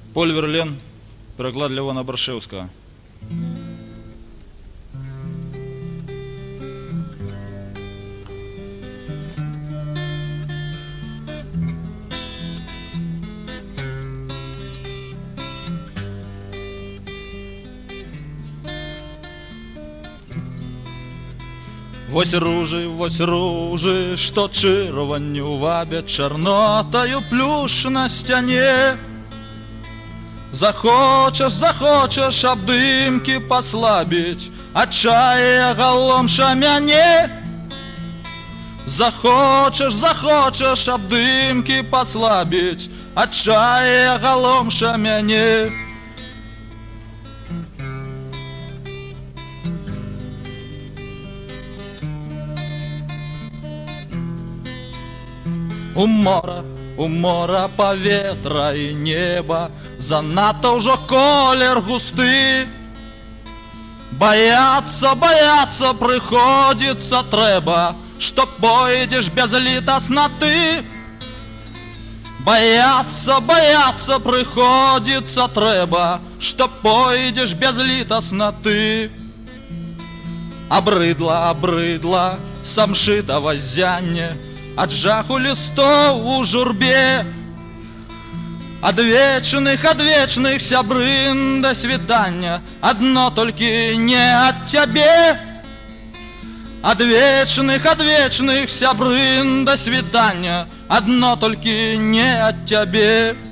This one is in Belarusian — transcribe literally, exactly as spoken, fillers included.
Поль Верлен, переклад Левона Баршевского. Вось ружы, вось ружы, што чырванню вабяць чарнотаю плюш на сцяне. Захочаш, захочаш абдымкі паслабіць, адчае галомша мяне. Захочаш, захочаш абдымкі паслабіць, адчае галомша мяне. У мора, у мора паветра і неба занадта ўжо колер густы. Баяцца, баяцца прыходзіцца трэба, што пойдзеш бязлітасна ты. Баяцца, баяцца прыходзіцца трэба, што пойдзеш бязлітасна ты. Абрыдла, абрыдла самшыта вазянне, ад жаху лістоў у журбе. Ад вечных, ад вечных сябрын да свідання, адно толькі не ад цябе. Ад вечных, ад вечных сябрын да свідання, адно толькі не ад цябе.